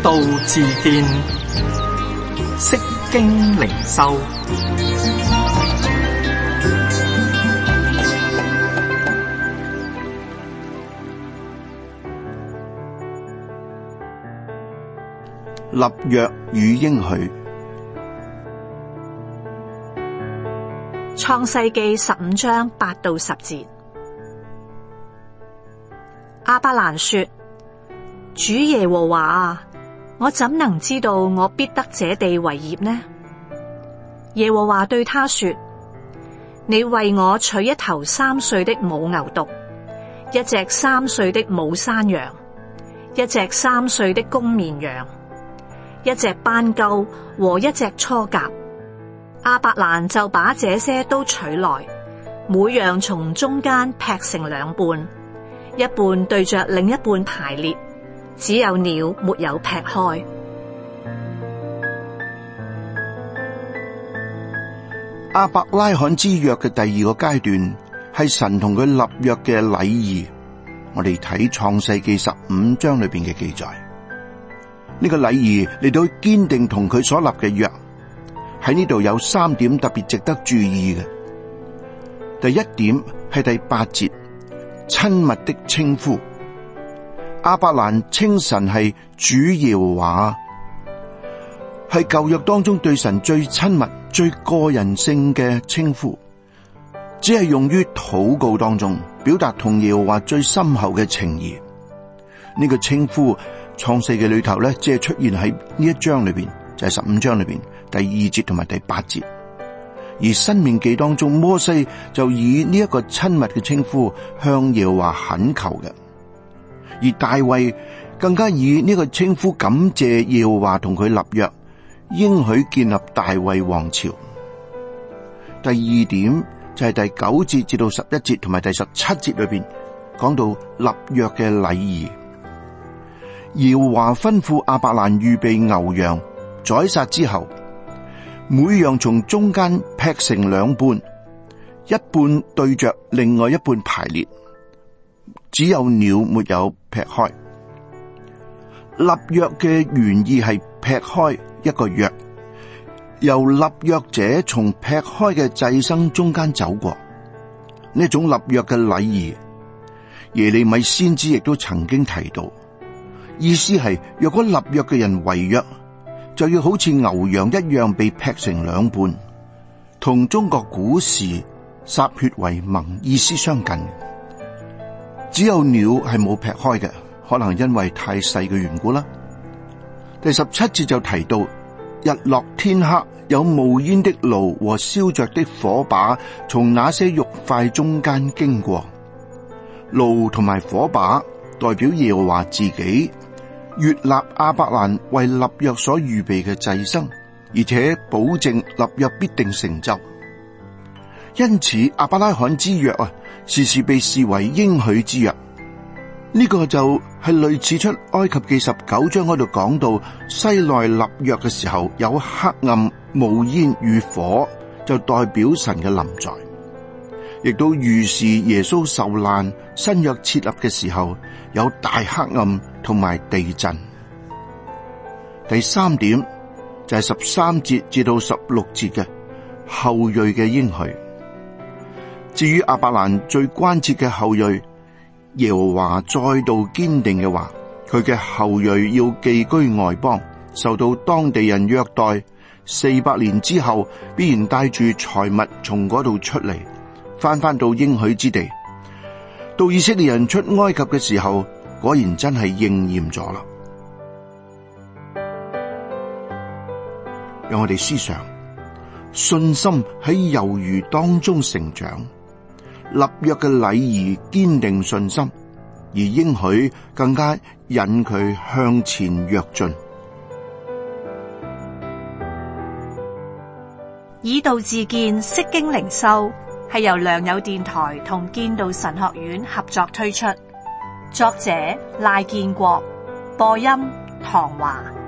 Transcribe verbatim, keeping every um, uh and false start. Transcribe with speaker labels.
Speaker 1: 道自見，釋經靈修。
Speaker 2: 立約與應許。
Speaker 3: 創世記十五章八到十節。亞伯蘭說：主耶和華啊，我怎能知道我必得這地為業呢？耶和華對他說：你為我取一頭三歲的母牛犢，一隻三歲的母山羊，一隻三歲的公綿羊，一隻斑鳩和一隻雛鴿。亞伯蘭就把這些都取來，每樣從中間劈成兩半，一半對着另一半排列，只有鳥沒有劈開。
Speaker 2: 亞伯拉罕之約嘅第二個階段係神同佢立約嘅禮儀。我哋睇創世記十五章裏邊嘅記載，呢個禮儀嚟到堅定同佢所立嘅約。喺呢度有三點特別值得注意嘅。第一點係第八節，親密的稱呼。亞伯蘭稱神係主耶和華，係舊約當中對神最親密、最個人性嘅稱呼，只係用於禱告當中，表達同耶和華最深厚嘅情誼。呢個稱呼創世記裏頭咧，只係出現喺呢一章裏邊，就係十五章裏邊第二節同埋第八節。而申命記當中，摩西就以呢一個親密嘅稱呼向耶和華懇求嘅，而大衛更加以呢個稱呼感謝耶和華同佢立約，應許建立大衛王朝。第二點就係第九節至到十一節同埋第十七節裏邊講到立約嘅禮儀。耶和華吩咐亞伯蘭預備牛羊，宰殺之後，每樣從中間劈成兩半，一半對着另外一半排列，只有鳥沒有劈開。立約嘅原意係劈開一個約，由立約者從劈開嘅祭牲中間走過。呢種立約嘅禮儀，耶利米先知亦都曾經提到，意思係若果立約嘅人違約，就要好似牛羊一樣被劈成兩半，同中國古時歃血為盟意思相近。只有鳥係冇劈開嘅，可能因為太細嘅緣故啦。第十七節就提到，日落天黑，有冒煙的爐和燒着的火把從那些肉塊中間經過。爐同埋火把代表耶和華自己，悅納亞伯蘭為立約所預備嘅祭牲，而且保證立約必定成就。因此亞伯拉罕之約啊，時時被視為應許之約。呢、這個就係類似出埃及記十九章嗰度講到西奈立約嘅時候，有黑暗、冒煙與火，就代表神嘅臨在，亦都預示耶穌受難、新約設立嘅時候有大黑暗同埋地震。第三點就係十三節至到十六節嘅後裔嘅應許。至於亞伯蘭最關切嘅後裔，耶和華再度堅定嘅話，佢嘅後裔要寄居外邦，受到當地人虐待，四百年之後必然帶住財物從嗰度出嚟，翻返到應許之地。到以色列人出埃及嘅時候，果然真係應驗咗啦。讓我哋思想，信心喺猶豫當中成長，立約嘅禮儀堅定信心，而應許更加引佢向前躍進。
Speaker 3: 以道自見，釋經靈修係由良友電台同建道神學院合作推出，作者賴建國，播音唐華。